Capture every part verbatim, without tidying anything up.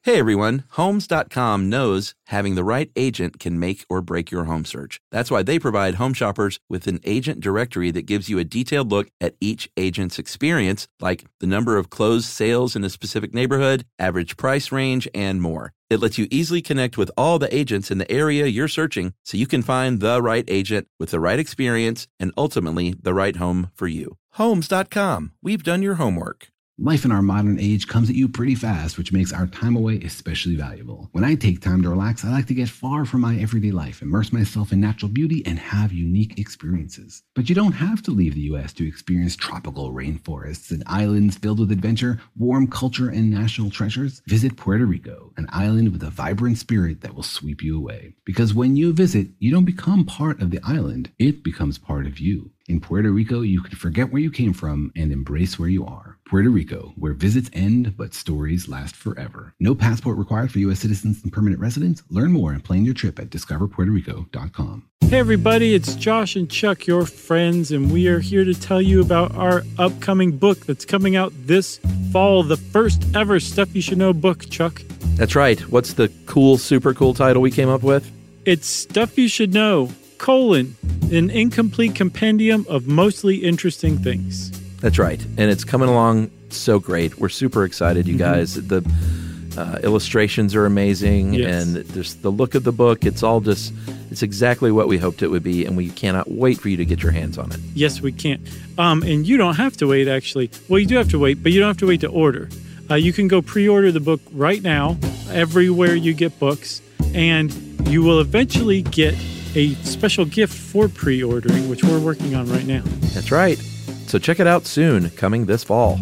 Hey everyone, Homes dot com knows having the right agent can make or break your home search. That's why they provide home shoppers with an agent directory that gives you a detailed look at each agent's experience, like the number of closed sales in a specific neighborhood, average price range, and more. It lets you easily connect with all the agents in the area you're searching so you can find the right agent with the right experience and ultimately the right home for you. Homes dot com. We've done your homework. Life in our modern age comes at you pretty fast, which makes our time away especially valuable. When I take time to relax, I like to get far from my everyday life, immerse myself in natural beauty, and have unique experiences. But you don't have to leave the U S to experience tropical rainforests and islands filled with adventure, warm culture, and national treasures. Visit Puerto Rico, an island with a vibrant spirit that will sweep you away. Because when you visit, you don't become part of the island, it becomes part of you. In Puerto Rico, you can forget where you came from and embrace where you are. Puerto Rico, where visits end, but stories last forever. No passport required for U S citizens and permanent residents. Learn more and plan your trip at discover puerto rico dot com. Hey everybody, it's Josh and Chuck, your friends, and we are here to tell you about our upcoming book that's coming out this fall, the first ever Stuff You Should Know book, Chuck. That's right. What's the cool, super cool title we came up with? It's Stuff You Should Know, colon, an incomplete compendium of mostly interesting things. That's right. And it's coming along so great. We're super excited, you guys. Mm-hmm. The uh, illustrations are amazing, yes. And there's the look of the book. It's all just, it's exactly what we hoped it would be, and we cannot wait for you to get your hands on it. Yes, we can. Um, and you don't have to wait, actually. Well, you do have to wait, but you don't have to wait to order. Uh, you can go pre-order the book right now, everywhere you get books, and you will eventually get a special gift for pre-ordering, which we're working on right now. That's right. So check it out soon, coming this fall.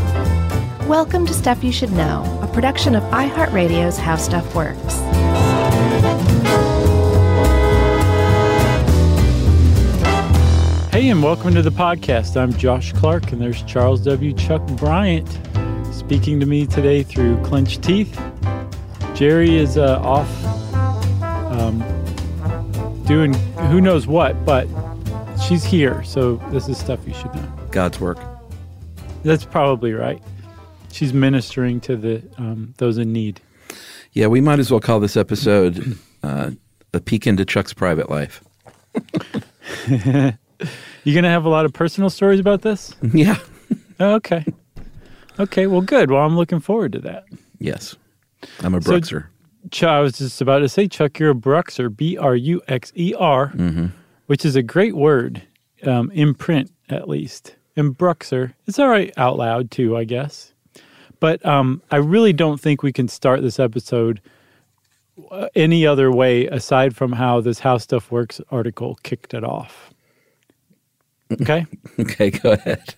Welcome to Stuff You Should Know, a production of iHeartRadio's How Stuff Works. Hey, and welcome to the podcast. I'm Josh Clark, and there's Charles W. Chuck Bryant speaking to me today through clenched teeth. Jerry is uh, off um, doing who knows what, but she's here, so this is Stuff You Should Know. God's work. That's probably right. She's ministering to the um, those in need. Yeah, we might as well call this episode uh, a peek into Chuck's private life. You going to have a lot of personal stories about this? Yeah. Oh, okay. Okay, well, good. Well, I'm looking forward to that. Yes. I'm a Bruxer. So, Ch- I was just about to say, Chuck, you're a Bruxer, B R U X E R, mm-hmm. which is a great word, um, in print at least. And Bruxer, it's all right out loud too, I guess. But um, I really don't think we can start this episode any other way aside from how this How Stuff Works article kicked it off. Okay? Okay, go ahead.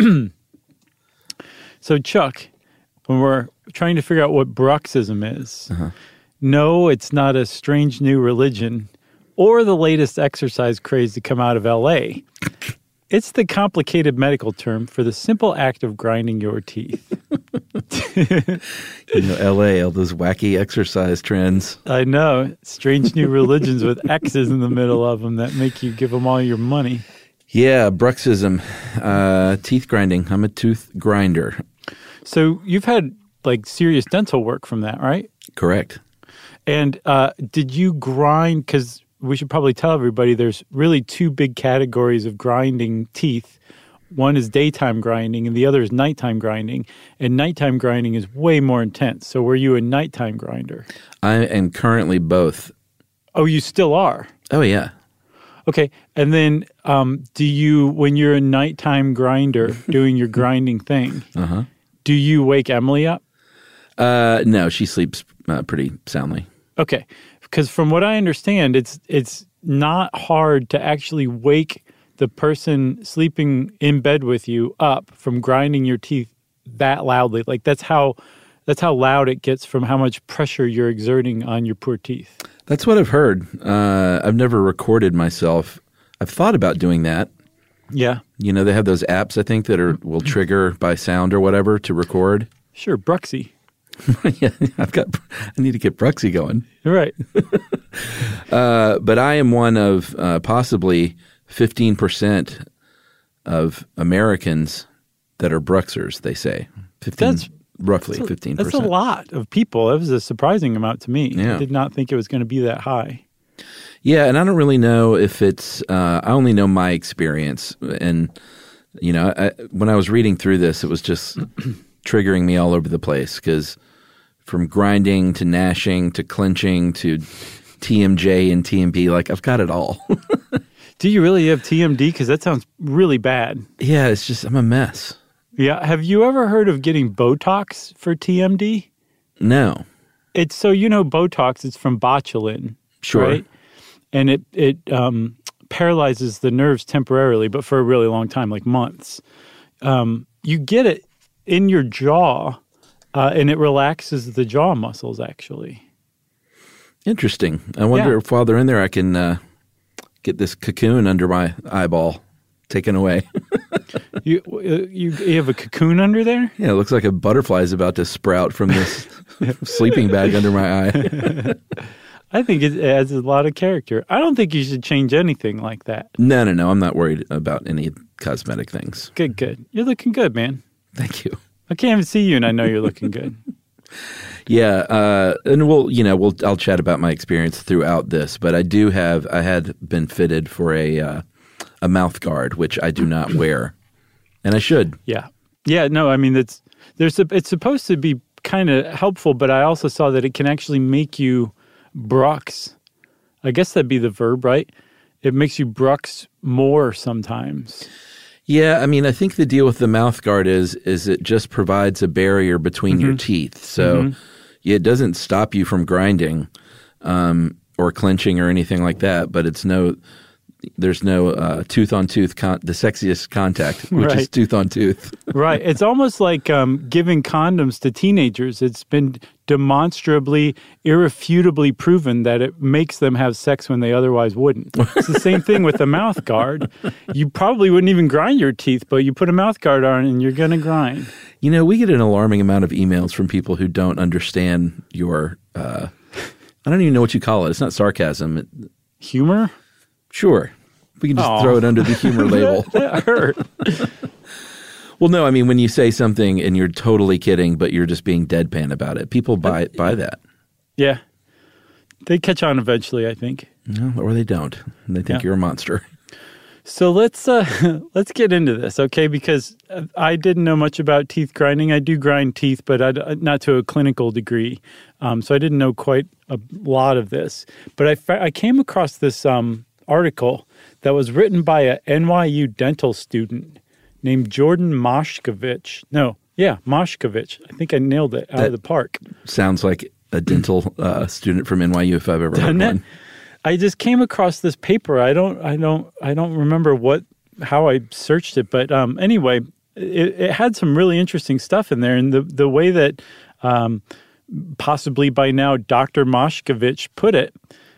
So, Chuck, when we're trying to figure out what bruxism is, uh-huh. no, it's not a strange new religion or the latest exercise craze to come out of L A. It's the complicated medical term for the simple act of grinding your teeth. You know, L A, all those wacky exercise trends. I know. Strange new religions with X's in the middle of them that make you give them all your money. Yeah, bruxism, uh, teeth grinding. I'm a tooth grinder. So you've had like serious dental work from that, right? Correct. And uh, did you grind, because we should probably tell everybody there's really two big categories of grinding teeth. One is daytime grinding and the other is nighttime grinding. And nighttime grinding is way more intense. So were you a nighttime grinder? I am currently both. Oh, you still are? Oh, yeah. Okay. And then um, do you, when you're a nighttime grinder doing your grinding thing, uh-huh. do you wake Emily up? Uh, no, she sleeps uh, pretty soundly. Okay. Because from what I understand, it's it's not hard to actually wake the person sleeping in bed with you up from grinding your teeth that loudly. Like that's how that's how loud it gets from how much pressure you're exerting on your poor teeth. That's what I've heard. Uh, I've never recorded myself. I've thought about doing that. Yeah. You know, they have those apps, I think, that are will trigger by sound or whatever to record. Sure, Bruxy. Yeah, I've got. I need to get Bruxy going. Right. uh, but I am one of uh, possibly fifteen percent of Americans that are Bruxers. They say fifteen. That's roughly that's a, fifteen percent. That's a lot of people. That was a surprising amount to me. Yeah. I did not think it was going to be that high. Yeah, and I don't really know if it's uh, – I only know my experience. And, you know, I, when I was reading through this, it was just triggering me all over the place because from grinding to gnashing to clenching to T M J and T M B, like I've got it all. Do you really have T M D? Because that sounds really bad. Yeah, it's just – I'm a mess. Yeah. Have you ever heard of getting Botox for T M D? No. It's so you know Botox, it's from botulin. Sure. Right? And it, it um, paralyzes the nerves temporarily, but for a really long time, like months. Um, you get it in your jaw, uh, and it relaxes the jaw muscles, actually. Interesting. I wonder Yeah. if while they're in there I can uh, get this cocoon under my eyeball taken away. you, uh, you you have a cocoon under there? Yeah, it looks like a butterfly is about to sprout from this sleeping bag under my eye. I think it adds a lot of character. I don't think you should change anything like that. No, no, no. I'm not worried about any cosmetic things. Good, good. You're looking good, man. Thank you. I can't even see you, and I know you're looking good. Yeah, uh, and we'll, you know, we'll. I'll chat about my experience throughout this, but I do have. I had been fitted for a uh, a mouth guard, which I do not wear, and I should. Yeah, yeah. No, I mean it's there's a, it's supposed to be kind of helpful, but I also saw that it can actually make you brux. I guess that'd be the verb, right? It makes you brux more sometimes. Yeah, I mean, I think the deal with the mouth guard is is it just provides a barrier between mm-hmm. your teeth, so mm-hmm. it doesn't stop you from grinding um, or clenching or anything like that. But it's no, there's no uh, tooth on tooth, con- the sexiest contact, which right. is tooth on tooth. Right. It's almost like um, giving condoms to teenagers. It's been demonstrably, irrefutably proven that it makes them have sex when they otherwise wouldn't. It's the same thing with the mouth guard. You probably wouldn't even grind your teeth, but you put a mouth guard on and you're going to grind. You know, we get an alarming amount of emails from people who don't understand your, uh, I don't even know what you call it. It's not sarcasm. It, Humor? Sure. We can just Aww. throw it under the humor label. That hurt. Well, no, I mean, when you say something and you're totally kidding, but you're just being deadpan about it, people buy buy that. Yeah. They catch on eventually, I think. No, or they don't. They think Yeah. you're a monster. So let's uh, let's get into this, okay? Because I didn't know much about teeth grinding. I do grind teeth, but I, not to a clinical degree. Um, so I didn't know quite a lot of this. But I, fa- I came across this um, article that was written by a N Y U dental student named Jordan Moshkovich. No, yeah, Moshkovich. I think I nailed it out That of the park. Sounds like a dental uh, student from N Y U if I've ever Doesn't heard it? one. I just came across this paper. I don't, I don't, I don't remember what, how I searched it, but um, anyway, it, it had some really interesting stuff in there, and the the way that um, possibly by now Doctor Moshkovich put it,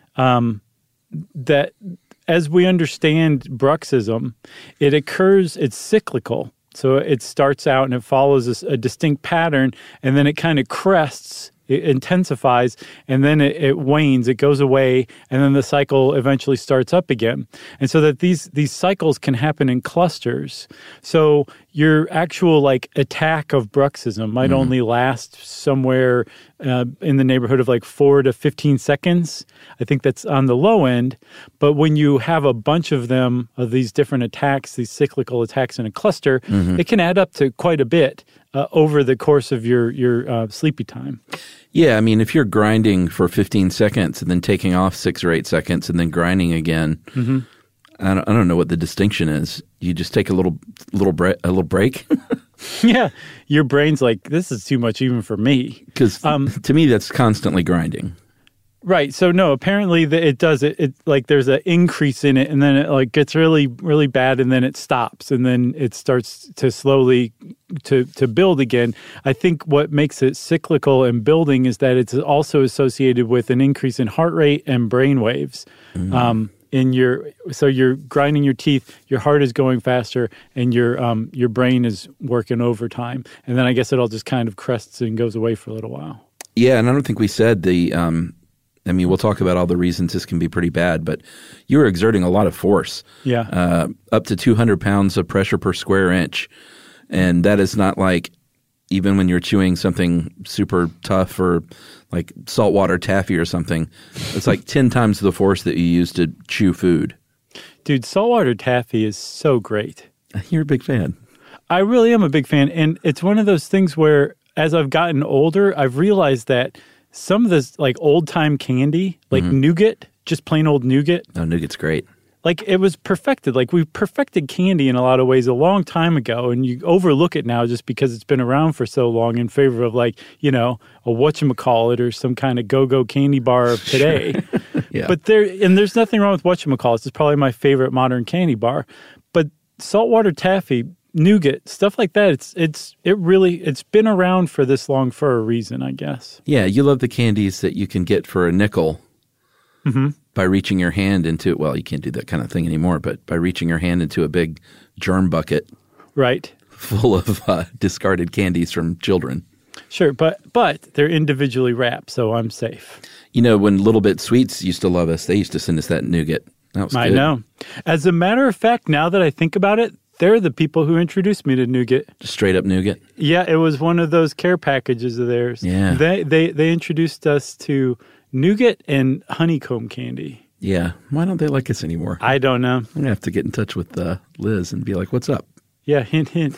um, that as we understand bruxism, it occurs, it's cyclical. So it starts out and it follows a, a distinct pattern, and then it kind of crests. It intensifies, and then it, it wanes, it goes away, and then the cycle eventually starts up again. And so that these these cycles can happen in clusters. So your actual like attack of bruxism might mm-hmm. only last somewhere uh, in the neighborhood of like four to fifteen seconds. I think that's on the low end. But when you have a bunch of them, of these different attacks, these cyclical attacks in a cluster, mm-hmm. it can add up to quite a bit uh, over the course of your, your uh, sleepy time. Yeah, I mean, if you're grinding for fifteen seconds and then taking off six or eight seconds and then grinding again, mm-hmm. I, don't, I don't know what the distinction is. You just take a little little bre- a little break. Yeah, your brain's like, this is too much even for me. Because um, to me, that's constantly grinding. Right. So no, apparently the, it does it. It like there's an increase in it, and then it like gets really, really bad, and then it stops, and then it starts to slowly to to build again. I think what makes it cyclical and building is that it's also associated with an increase in heart rate and brain waves. Mm-hmm. Um, in your so you're grinding your teeth, your heart is going faster, and your um your brain is working overtime, and then I guess it all just kind of crests and goes away for a little while. Yeah, and I don't think we said the. Um, I mean, we'll talk about all the reasons this can be pretty bad, but you were exerting a lot of force. Yeah. Uh, up to two hundred pounds of pressure per square inch. And that is not like even when you're chewing something super tough or like saltwater taffy or something, it's like ten times the force that you use to chew food. Dude, saltwater taffy is so great. You're a big fan. I really am a big fan. And it's one of those things where as I've gotten older, I've realized that some of this like old time candy, like mm-hmm. nougat, just plain old nougat. Oh, nougat's great. Like it was perfected. Like we perfected candy in a lot of ways a long time ago, and you overlook it now just because it's been around for so long in favor of like, you know, a whatchamacallit or some kind of go-go candy bar of today. Yeah. But there, and there's nothing wrong with whatchamacallit. It's probably my favorite modern candy bar. But saltwater taffy, nougat, stuff like that, it's it's it really it's been around for this long for a reason, I guess. Yeah, you love the candies that you can get for a nickel. Mm-hmm. By reaching your hand into, well, you can't do that kind of thing anymore, but by reaching your hand into a big germ bucket. Right. Full of uh, discarded candies from children. Sure, but but they're individually wrapped, so I'm safe. You know, when Little Bit Sweets used to love us, they used to send us that nougat. That was I good. know. As a matter of fact, now that I think about it, they're the people who introduced me to nougat. Just straight up nougat? Yeah, it was one of those care packages of theirs. Yeah. They they they introduced us to nougat and honeycomb candy. Yeah. Why don't they like us anymore? I don't know. I'm going to have to get in touch with uh, Liz and be like, what's up? Yeah, hint, hint.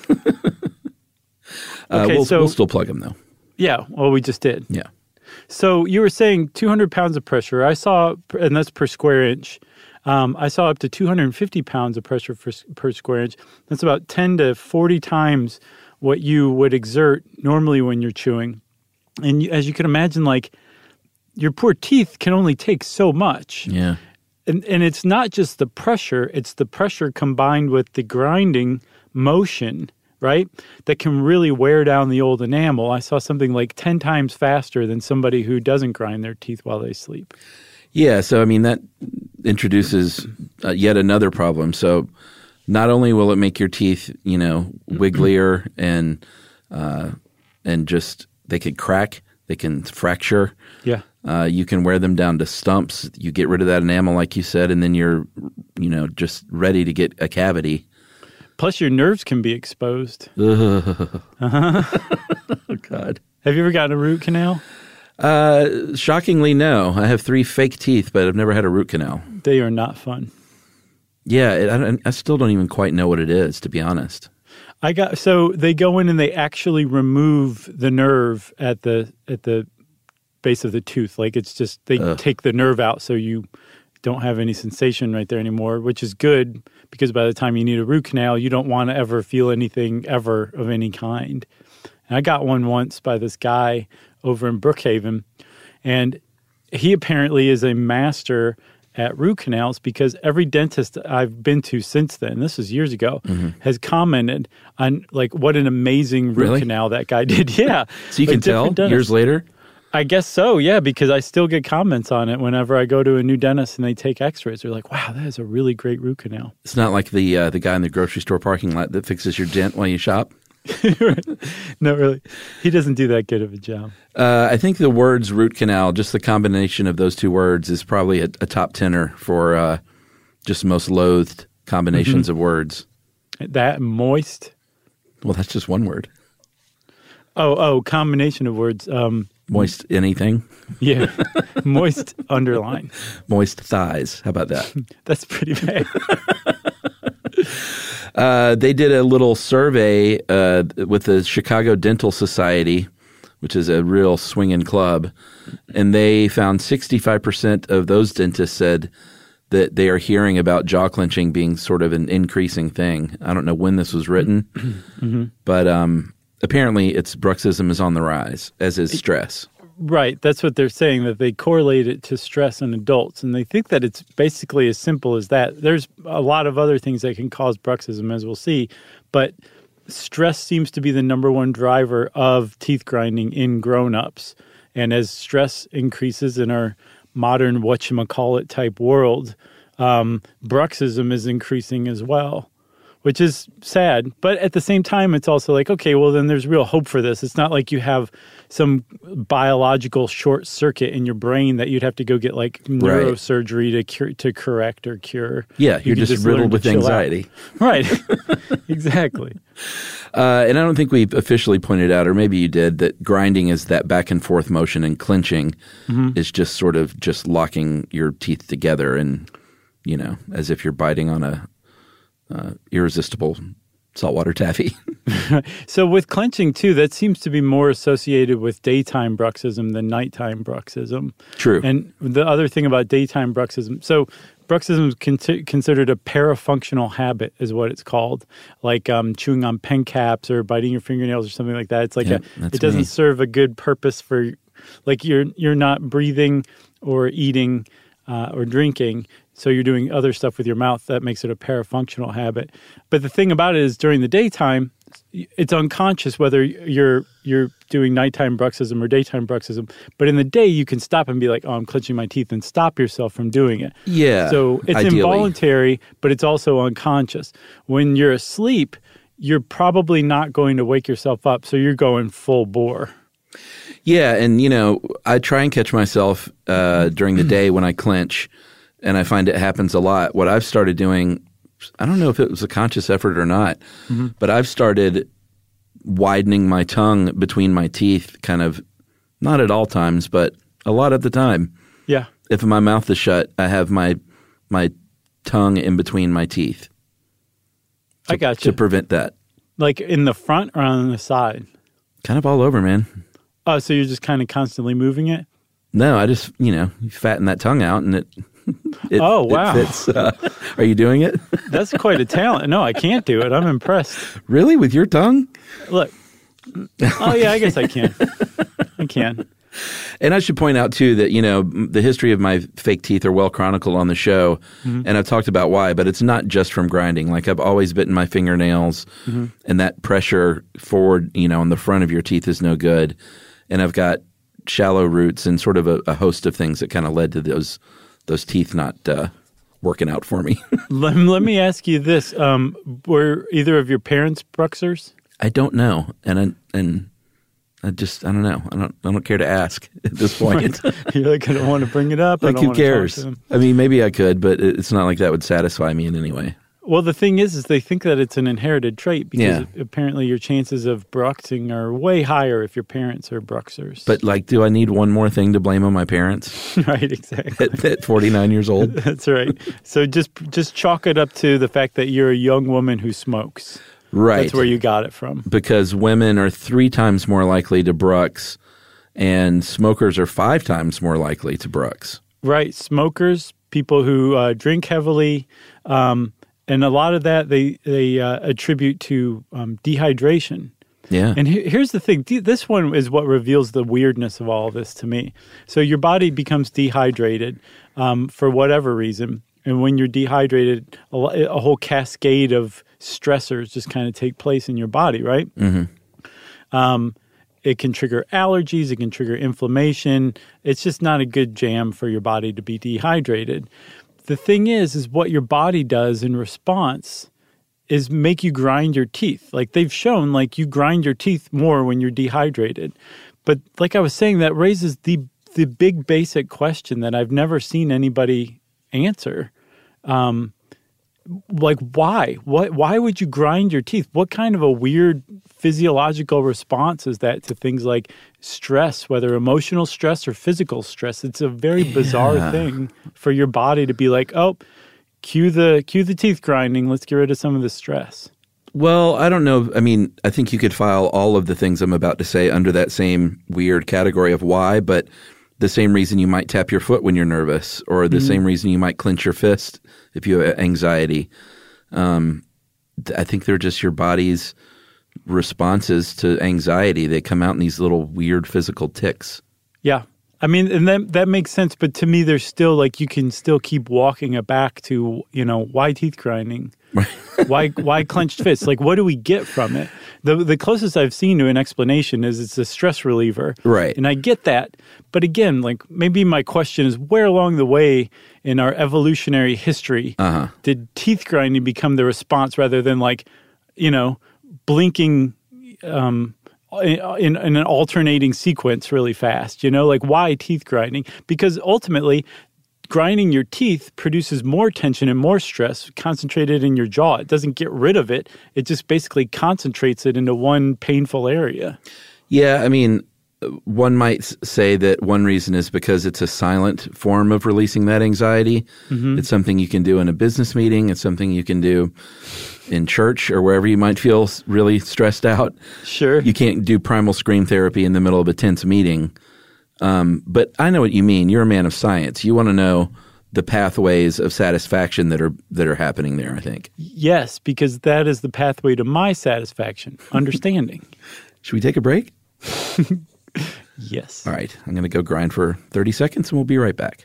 uh, okay, we'll, so, we'll still plug them, though. Yeah, well, we just did. Yeah. So you were saying two hundred pounds of pressure. I saw, and that's per square inch. Um, I saw up to two hundred fifty pounds of pressure for, per square inch. That's about ten to forty times what you would exert normally when you're chewing. And you, as you can imagine, like, your poor teeth can only take so much. Yeah. And and it's not just the pressure, it's the pressure combined with the grinding motion, right? That can really wear down the old enamel. I saw something like ten times faster than somebody who doesn't grind their teeth while they sleep. Yeah, so I mean, that introduces uh, yet another problem. So not only will it make your teeth, you know, wigglier and uh, and just, they could crack, they can fracture. Yeah. Uh, you can wear them down to stumps. You get rid of that enamel, like you said, and then you're, you know, just ready to get a cavity. Plus, your nerves can be exposed. Uh-huh. Oh, God. Have you ever gotten a root canal? Uh, shockingly, no. I have three fake teeth, but I've never had a root canal. They are not fun. Yeah, it, I, don't, I still don't even quite know what it is, to be honest. I got so they go in and they actually remove the nerve at the at the base of the tooth. Like it's just they Ugh. take the nerve out so you don't have any sensation right there anymore, which is good because by the time you need a root canal, you don't want to ever feel anything ever of any kind. And I got one once by this guy over in Brookhaven, and he apparently is a master at root canals because every dentist I've been to since then, this was years ago, mm-hmm. has commented on like what an amazing root really? canal that guy did. Yeah. So you can tell dentists. Years later? I guess so, yeah, because I still get comments on it whenever I go to a new dentist and they take x-rays. They're like, wow, that is a really great root canal. It's not like the uh, the guy in the grocery store parking lot that fixes your dent while you shop? Not really. He doesn't do that good of a job. Uh, I think the words root canal, just the combination of those two words, is probably a, a top tenner for uh, just most loathed combinations mm-hmm. of words. That moist? Well, that's just one word. Oh, oh, combination of words. Um, moist anything? Yeah. Moist underline. Moist thighs. How about that? That's pretty bad. Uh, they did a little survey uh, with the Chicago Dental Society, which is a real swinging club, and they found sixty-five percent of those dentists said that they are hearing about jaw clenching being sort of an increasing thing. I don't know when this was written, mm-hmm. but um, apparently it's bruxism is on the rise, as is stress. Right. That's what they're saying, that they correlate it to stress in adults. And they think that it's basically as simple as that. There's a lot of other things that can cause bruxism, as we'll see. But stress seems to be the number one driver of teeth grinding in grown-ups. And as stress increases in our modern whatchamacallit type world, um, bruxism is increasing as well, which is sad. But at the same time, it's also like, okay, well, then there's real hope for this. It's not like you have some biological short circuit in your brain that you'd have to go get like neurosurgery to cure, to correct or cure. Yeah, You you're can just learn riddled to with chill out. anxiety. Right. Exactly. Uh, and I don't think we officially pointed out, or maybe you did, that grinding is that back and forth motion, and clenching Mm-hmm. is just sort of just locking your teeth together and, you know, as if you're biting on a uh, irresistible saltwater taffy. So with clenching too, that seems to be more associated with daytime bruxism than nighttime bruxism. True. And the other thing about daytime bruxism, so bruxism is con- considered a parafunctional habit is what it's called, like um, chewing on pen caps or biting your fingernails or something like that. It's like Yep, a, that's it doesn't me. serve a good purpose for, like you're you're not breathing or eating uh, or drinking. So you're doing other stuff with your mouth that makes it a parafunctional habit. But the thing about it is during the daytime, it's unconscious whether you're you're doing nighttime bruxism or daytime bruxism. But in the day, you can stop and be like, oh, I'm clenching my teeth, and stop yourself from doing it. Yeah, So it's ideally. involuntary, but it's also unconscious. When you're asleep, you're probably not going to wake yourself up, so you're going full bore. Yeah, and you know, I try and catch myself uh, during the day when I clench, and I find it happens a lot. What I've started doing, I don't know if it was a conscious effort or not, Mm-hmm. but I've started widening my tongue between my teeth, kind of, not at all times, but a lot of the time. Yeah. If my mouth is shut, I have my my tongue in between my teeth. I got you. To prevent that. Like in the front or on the side? Kind of all over, man. Oh, so you're just kind of constantly moving it? No, I just, you know, you fatten that tongue out and it, it Oh, wow. it fits. Uh, are you doing it? That's quite a talent. No, I can't do it. I'm impressed. Really? With your tongue? Look. Oh, yeah, I guess I can. I can. And I should point out, too, that, you know, the history of my fake teeth are well chronicled on the show, mm-hmm. and I've talked about why, but it's not just from grinding. Like, I've always bitten my fingernails, mm-hmm. and that pressure forward, you know, on the front of your teeth is no good. And I've got shallow roots and sort of a, a host of things that kind of led to those those teeth not uh, working out for me. let, let me ask you this. Um, were either of your parents bruxers? I don't know, and I, and I just I don't know. I don't I don't care to ask at this point. You're like, I don't want to bring it up. I Like, don't who want to talk cares? to them. I mean, maybe I could, but it's not like that would satisfy me in any way. Well, the thing is, is they think that it's an inherited trait because Yeah. apparently your chances of bruxing are way higher if your parents are bruxers. But like, do I need one more thing to blame on my parents right, exactly. at, at forty-nine years old? That's right. So just just chalk it up to the fact that you're a young woman who smokes. Right. That's where you got it from. Because women are three times more likely to brux, and smokers are five times more likely to brux. Right. Smokers, people who uh, drink heavily, um, and a lot of that they they uh, attribute to um, dehydration. Yeah. And he- here's the thing. De- this one is what reveals the weirdness of all of this to me. So your body becomes dehydrated um, for whatever reason. And when you're dehydrated, a, lo- a whole cascade of stressors just kind of take place in your body, right? Mm-hmm. Um, it can trigger allergies. It can trigger inflammation. It's just not a good jam for your body to be dehydrated. The thing is, is what your body does in response is make you grind your teeth. Like they've shown, like you grind your teeth more when you're dehydrated. But like I was saying, that raises the the big basic question that I've never seen anybody answer. Um, like why? What? Why would you grind your teeth? What kind of a weird physiological response is that to things like stress, whether emotional stress or physical stress? It's a very bizarre Yeah. thing for your body to be like, oh, cue the cue the teeth grinding. Let's get rid of some of the stress. Well, I don't know. I mean, I think you could file all of the things I'm about to say under that same weird category of why, but the same reason you might tap your foot when you're nervous, or the mm-hmm. same reason you might clench your fist if you have anxiety. Um, th- I think they're just your body's responses to anxiety. They come out in these little weird physical tics. Yeah, I mean, and that that makes sense. But to me, there's still like you can still keep walking it back to, you know, why teeth grinding? why why clenched fists? Like, what do we get from it? The the closest I've seen to an explanation is it's a stress reliever. Right. And I get that. But again, like maybe my question is where along the way in our evolutionary history uh-huh. did teeth grinding become the response rather than like, you know, blinking um, in, in, in an alternating sequence really fast? You know, like why teeth grinding? Because ultimately grinding your teeth produces more tension and more stress concentrated in your jaw. It doesn't get rid of it. It just basically concentrates it into one painful area. Yeah, I mean, one might say that one reason is because it's a silent form of releasing that anxiety. Mm-hmm. It's something you can do in a business meeting. It's something you can do in church or wherever you might feel really stressed out. Sure. You can't do primal scream therapy in the middle of a tense meeting. Um, but I know what you mean. You're a man of science. You want to know the pathways of satisfaction that are that are happening there, I think. Yes, because that is the pathway to my satisfaction, understanding. Should we take a break? Yes. All right. I'm going to go grind for thirty seconds and we'll be right back.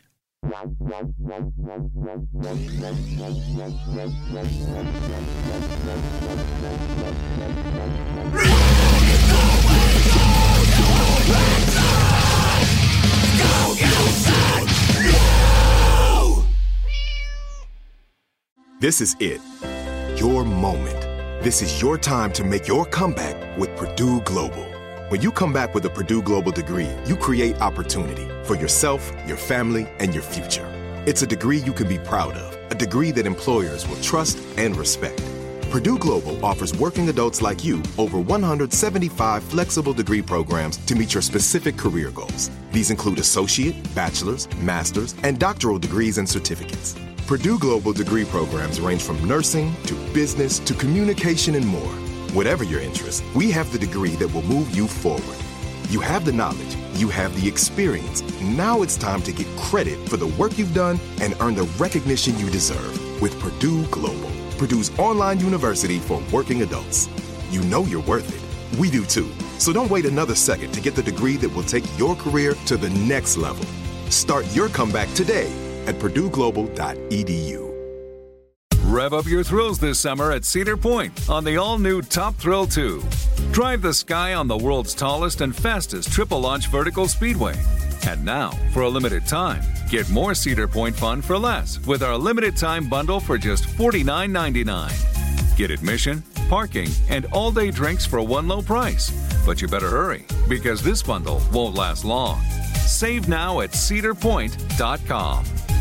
This is it. Your moment. This is your time to make your comeback with Purdue Global. When you come back with a Purdue Global degree, you create opportunity for yourself, your family, and your future. It's a degree you can be proud of, a degree that employers will trust and respect. Purdue Global offers working adults like you over one hundred seventy-five flexible degree programs to meet your specific career goals. These include associate, bachelor's, master's, and doctoral degrees and certificates. Purdue Global degree programs range from nursing to business to communication and more. Whatever your interest, we have the degree that will move you forward. You have the knowledge, you have the experience. Now it's time to get credit for the work you've done and earn the recognition you deserve with Purdue Global, Purdue's online university for working adults. You know you're worth it. We do too. So don't wait another second to get the degree that will take your career to the next level. Start your comeback today at purdue global dot e d u. Rev up your thrills this summer at Cedar Point on the all-new Top Thrill two. Drive the sky on the world's tallest and fastest triple-launch vertical speedway. And now, for a limited time, get more Cedar Point fun for less with our limited-time bundle for just forty-nine ninety-nine. Get admission, parking, and all-day drinks for one low price. But you better hurry, because this bundle won't last long. Save now at cedar point dot com.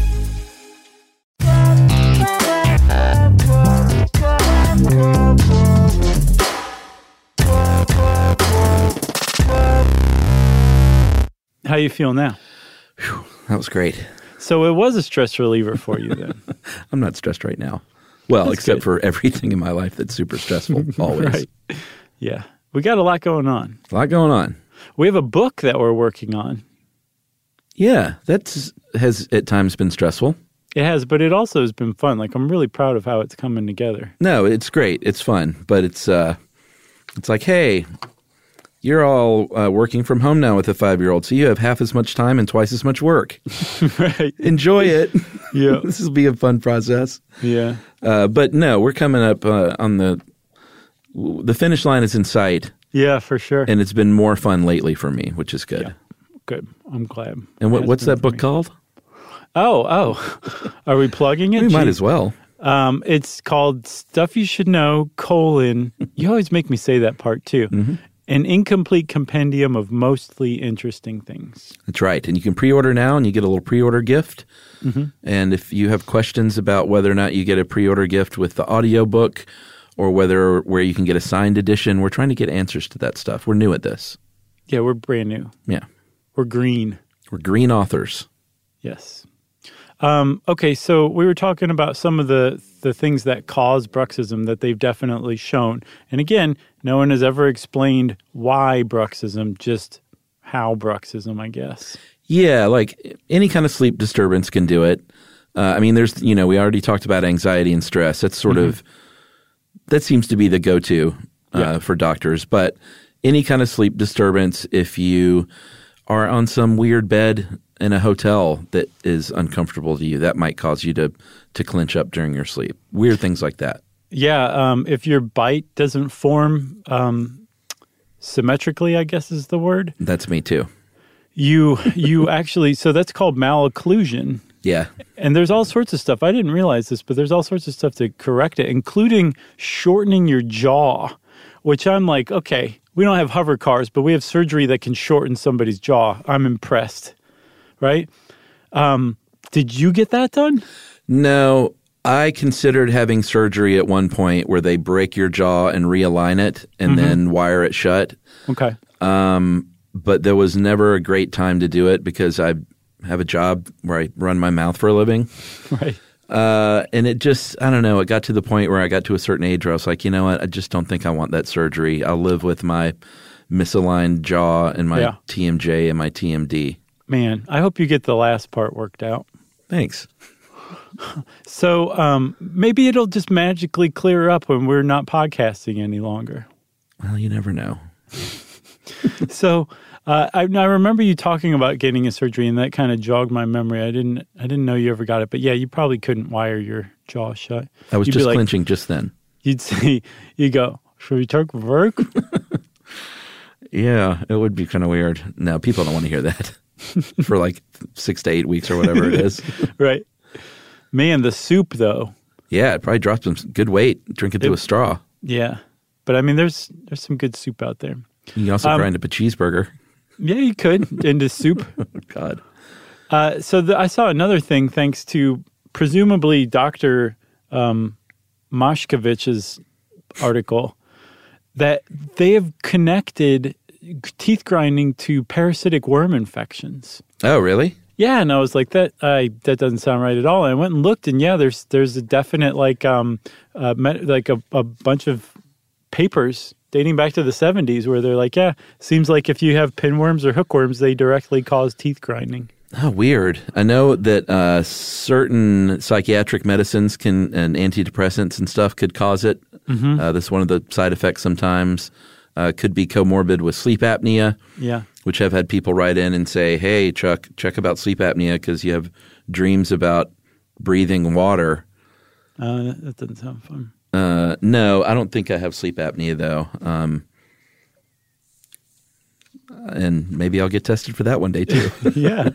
How you feel now? Whew, that was great. So it was a stress reliever for you then? I'm not stressed right now. Well, That's except good. for everything in my life that's super stressful, always. Right. Yeah. We got a lot going on. A lot going on. We have a book that we're working on. Yeah, that has at times been stressful. It has, but it also has been fun. Like, I'm really proud of how it's coming together. No, it's great. It's fun. But it's uh, it's like, hey, you're all uh, working from home now with a five-year-old, so you have half as much time and twice as much work. Right. Enjoy it. Yeah. This will be a fun process. Yeah. Uh, but no, we're coming up uh, on the – the finish line is in sight. Yeah, for sure. And it's been more fun lately for me, which is good. Yeah. Good. I'm glad. And what, It has what's been that for book me. called? Oh, oh. Are we plugging it? We might Gee. as well. Um, it's called Stuff You Should Know, colon. You always make me say that part too. Mm-hmm. An incomplete compendium of mostly interesting things. That's right. And you can pre-order now and you get a little pre-order gift. Mm-hmm. And if you have questions about whether or not you get a pre-order gift with the audiobook or whether where you can get a signed edition, we're trying to get answers to that stuff. We're new at this. Yeah, we're brand new. Yeah. We're green. We're green authors. Yes. Um, okay, so we were talking about some of the, the things that cause bruxism that they've definitely shown. And again, no one has ever explained why bruxism, just how bruxism, I guess. Yeah, like any kind of sleep disturbance can do it. Uh, I mean, there's, you know, we already talked about anxiety and stress. That's sort Mm-hmm. of, that seems to be the go-to uh, Yeah. for doctors. But any kind of sleep disturbance, if you are on some weird bed in a hotel that is uncomfortable to you. That might cause you to, to clench up during your sleep. Weird things like that. Yeah. Um, if your bite doesn't form um, symmetrically, I guess is the word. That's me too. You you actually, so that's called malocclusion. Yeah. And there's all sorts of stuff. I didn't realize this, but there's all sorts of stuff to correct it, including shortening your jaw, which I'm like, okay, we don't have hover cars, but we have surgery that can shorten somebody's jaw. I'm impressed, right? Um, did you get that done? No, I considered having surgery at one point where they break your jaw and realign it and mm-hmm. then wire it shut. Okay. Um, but there was never a great time to do it because I have a job where I run my mouth for a living. Right. Uh, and it just, I don't know, it got to the point where I got to a certain age where I was like, you know what, I just don't think I want that surgery. I'll live with my misaligned jaw and my yeah. T M J and my T M D. Man, I hope you get the last part worked out. Thanks. So um, maybe it'll just magically clear up when we're not podcasting any longer. Well, you never know. So uh, I, I remember you talking about getting a surgery, and that kind of jogged my memory. I didn't, I didn't know you ever got it, but yeah, you probably couldn't wire your jaw shut. I was you'd just like, clenching just then. You'd say, you go, should we take work? Yeah, it would be kind of weird. No, people don't want to hear that for like six to eight weeks or whatever it is. Right. Man, the soup though. Yeah, it probably dropped some good weight. Drink it through it, a straw. Yeah, but I mean, there's there's some good soup out there. You can also um, grind up a cheeseburger. Yeah, you could into soup. Oh, God. Uh, so the, I saw another thing, thanks to presumably Doctor Um, Moshkovich's article, that they have connected teeth grinding to parasitic worm infections. Oh, really? Yeah, and I was like, that I that doesn't sound right at all. And I went and looked, and yeah, there's there's a definite like um uh, like a, a bunch of papers dating back to the seventies where they're like, yeah, seems like if you have pinworms or hookworms, they directly cause teeth grinding. Oh, weird. I know that uh, certain psychiatric medicines can and antidepressants and stuff could cause it. Mm-hmm. Uh, that's one of the side effects sometimes. Uh, could be comorbid with sleep apnea. Yeah. Which have had people write in and say, hey, Chuck, check about sleep apnea because you have dreams about breathing water. Uh, that, that doesn't sound fun. Uh, no, I don't think I have sleep apnea, though. Um, and maybe I'll get tested for that one day, too. Yeah.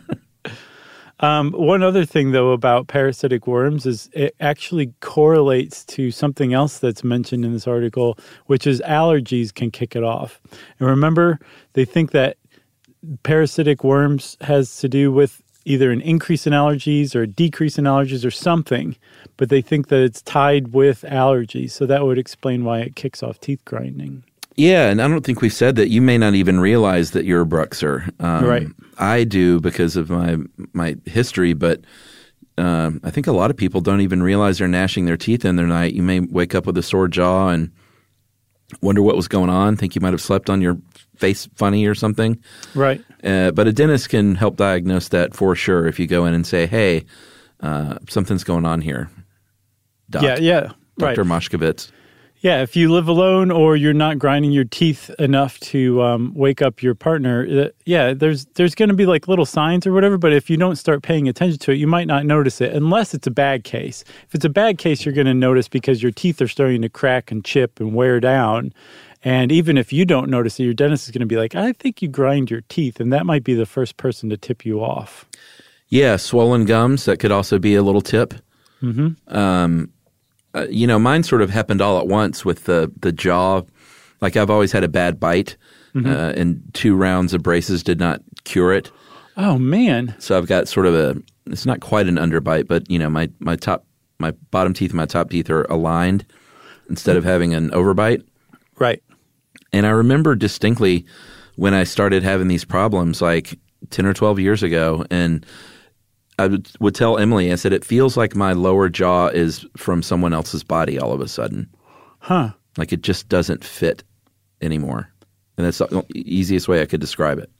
Um, one other thing, though, about parasitic worms is it actually correlates to something else that's mentioned in this article, which is allergies can kick it off. And remember, they think that parasitic worms has to do with either an increase in allergies or a decrease in allergies or something, but they think that it's tied with allergies. So that would explain why it kicks off teeth grinding. Yeah, and I don't think we've said that. You may not even realize that you're a bruxer. Um, right. I do because of my my history, but um, I think a lot of people don't even realize they're gnashing their teeth in their night. You may wake up with a sore jaw and wonder what was going on, think you might have slept on your face funny or something. Right. Uh, but a dentist can help diagnose that for sure if you go in and say, hey, uh, something's going on here, Doc. Yeah, yeah. Doctor Right. Moshkovitz. Yeah, if you live alone or you're not grinding your teeth enough to um, wake up your partner, uh, yeah, there's there's going to be like little signs or whatever, but if you don't start paying attention to it, you might not notice it unless it's a bad case. If it's a bad case, you're going to notice because your teeth are starting to crack and chip and wear down. And even if you don't notice it, your dentist is going to be like, I think you grind your teeth, and that might be the first person to tip you off. Yeah, swollen gums, that could also be a little tip. Mm-hmm. Um Uh, you know, mine sort of happened all at once with the, the jaw. Like I've always had a bad bite, mm-hmm. uh, and two rounds of braces did not cure it. Oh, man. So I've got sort of a, it's not quite an underbite, but, you know, my, my top, my bottom teeth and my top teeth are aligned instead of having an overbite. Right. And I remember distinctly when I started having these problems like ten or twelve years ago, and I would, would tell Emily, I said, it feels like my lower jaw is from someone else's body all of a sudden. Huh. Like it just doesn't fit anymore. And that's the easiest way I could describe it.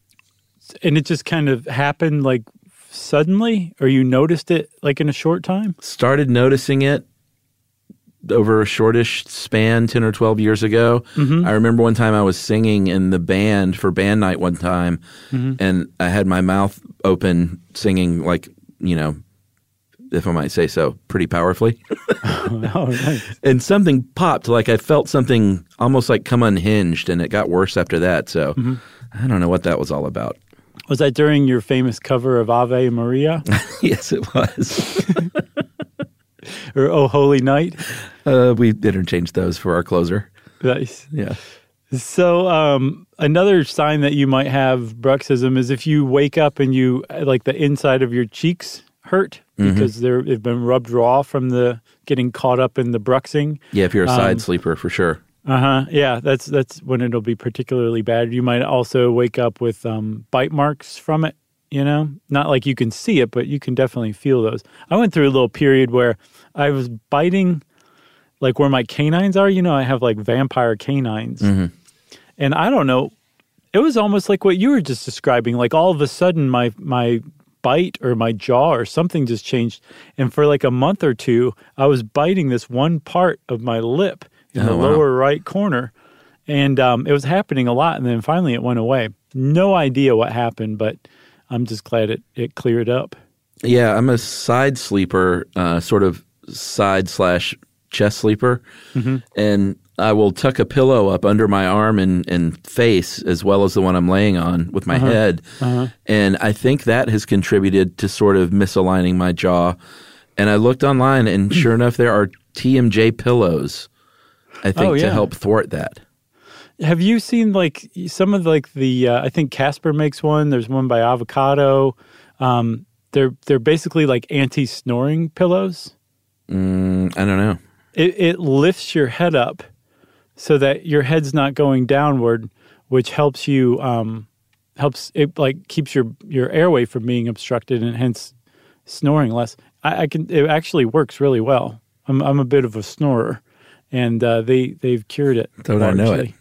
And it just kind of happened like suddenly, or you noticed it like in a short time? Started noticing it over a shortish span, ten or twelve years ago. Mm-hmm. I remember one time I was singing in the band for band night one time, mm-hmm. and I had my mouth open singing, like, you know, if I might say so, pretty powerfully. Oh, nice. And something popped, like I felt something almost like come unhinged, and it got worse after that. So mm-hmm. I don't know what that was all about. Was that during your famous cover of Ave Maria? Yes, it was. Or Oh Holy Night? Uh, we interchanged those for our closer. Nice. Yeah. So um, another sign that you might have bruxism is if you wake up and you, like the inside of your cheeks hurt because mm-hmm. they're, they've been rubbed raw from the getting caught up in the bruxing. Yeah, if you're a side um, sleeper, for sure. Uh-huh. Yeah, that's that's when it'll be particularly bad. You might also wake up with um, bite marks from it, you know? Not like you can see it, but you can definitely feel those. I went through a little period where I was biting, like where my canines are. You know, I have like vampire canines. Mm-hmm. And I don't know, it was almost like what you were just describing. Like all of a sudden my my bite or my jaw or something just changed. And for like a month or two, I was biting this one part of my lip in oh, the wow. lower right corner. And um, it was happening a lot. And then finally it went away. No idea what happened, but I'm just glad it, it cleared up. Yeah, I'm a side sleeper, uh, sort of side slash chest sleeper. Mm-hmm. And I will tuck a pillow up under my arm and, and face as well as the one I'm laying on with my uh-huh. head. Uh-huh. And I think that has contributed to sort of misaligning my jaw. And I looked online, and sure enough, there are T M J pillows, I think, oh, yeah. to help thwart that. Have you seen like some of like the, uh, I think Casper makes one. There's one by Avocado. Um, they're they're basically like anti-snoring pillows. Mm, I don't know. It, it lifts your head up so that your head's not going downward, which helps you, um, helps, it like keeps your, your airway from being obstructed and hence snoring less. I, I can, it actually works really well. I'm, I'm a bit of a snorer, and uh, they, they've cured it. Don't I know it?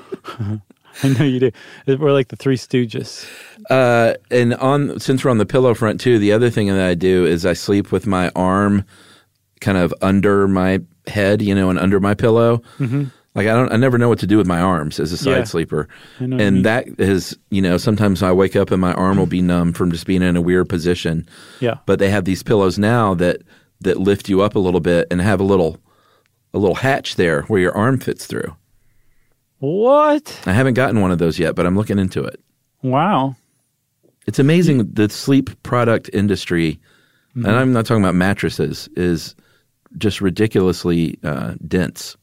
I know you do. We're like the Three Stooges. Uh, and on, since we're on the pillow front too, the other thing that I do is I sleep with my arm kind of under my head, you know, and under my pillow. Mm-hmm. Like I don't, I never know what to do with my arms as a side yeah. sleeper. And that is, you know, sometimes I wake up and my arm will be numb from just being in a weird position. Yeah. But they have these pillows now that, that lift you up a little bit and have a little, a little hatch there where your arm fits through. What? I haven't gotten one of those yet, but I'm looking into it. Wow. It's amazing. The sleep product industry, mm-hmm. and I'm not talking about mattresses, is just ridiculously uh, dense.